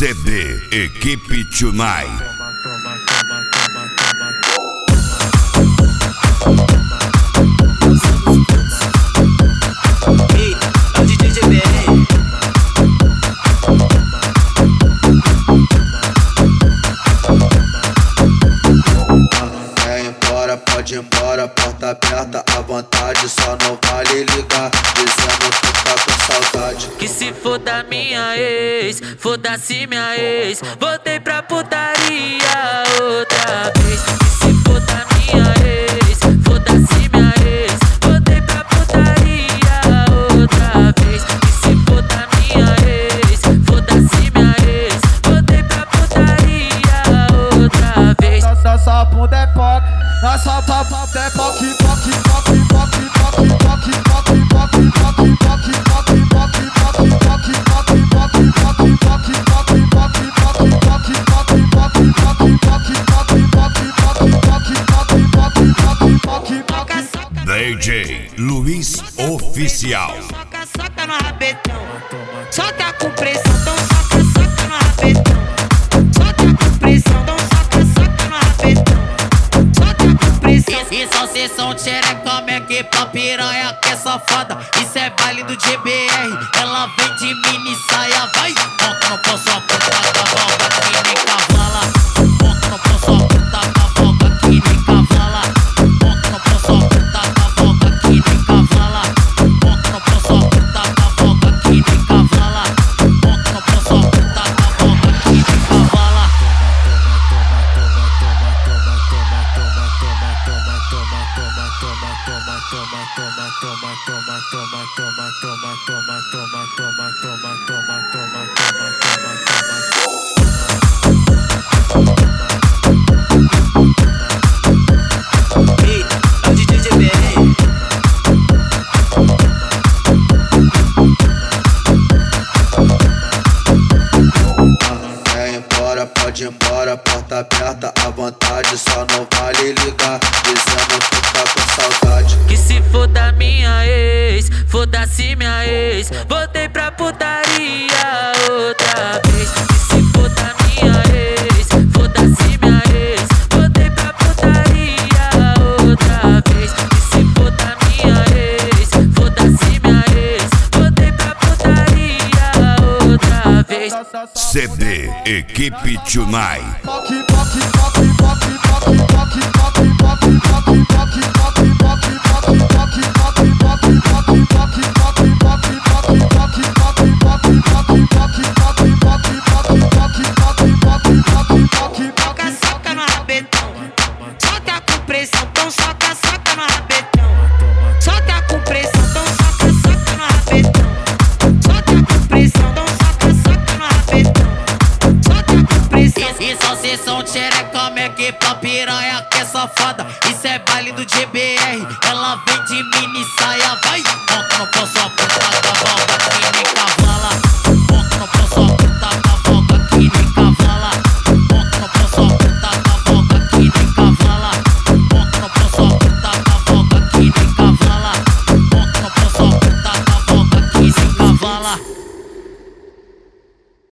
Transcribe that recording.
CD Equipe Tonight. Ei, é o DJ GBR. Quer ir embora, pode ir embora, porta aberta à vontade, só não vale ligar, dizendo que tá com saudade. Que se foda minha ex, foda-se minha ex, voltei pra putaria outra vez. Que se foda minha ex, foda-se minha ex, voltei pra putaria outra vez. Que se foda minha ex, foda-se minha ex, voltei pra putaria outra vez. Nossa bunda é POC, nossa bunda é POC, POC, POC, POC, POC, POC, POC, POC, POC, POC, DJ Luiz Oficial. Soca, soca no rabetão. Soca com pressão, então soca, soca no rabetão. Soca com pressão, então soca, soca no rabetão. Soca com pressão. Isso é sessão xereca, que pra piranha que é safada. Isso é baile do GBR, ela vem de mini saia, vai. Monta no pão, sua puta cavalga que nem cavala. Monta no pão, sua puta cavalga que nem cavala. Monta no pão, sua puta cavalga que nem cavala. Monta no pão, sua puta cavalga que nem cavala. Monta no pão, sua puta cavalga que nem cavala. Ei, é o DJ GBR. Quer ir embora, pode ir embora, porta aberta à vontade, só não vale ligar, dizendo que tá com saudade. Que se foda minha ex, foda-se minha ex, voltei pra putaria outra vez. Que se foda minha ex, foda-se minha ex, voltei pra putaria outra vez. Que se foda minha ex, foda-se minha ex, voltei pra putaria outra vez. CD Equipe Tonight. Soca, soca no rabetão. Soca com pressão, então soca, soca no rabetão. Soca com pressão, então soca, soca no rabetão. Soca com pressão, então soca, soca no rabetão. Soca com pressão. Isso é sessão xereca, que pra piranha que é safada. Isso é baile do GBR, ela vem de mini saia, vai. Monta no pão, sua puta cavalga que nem cavala. Monta no pão, sua puta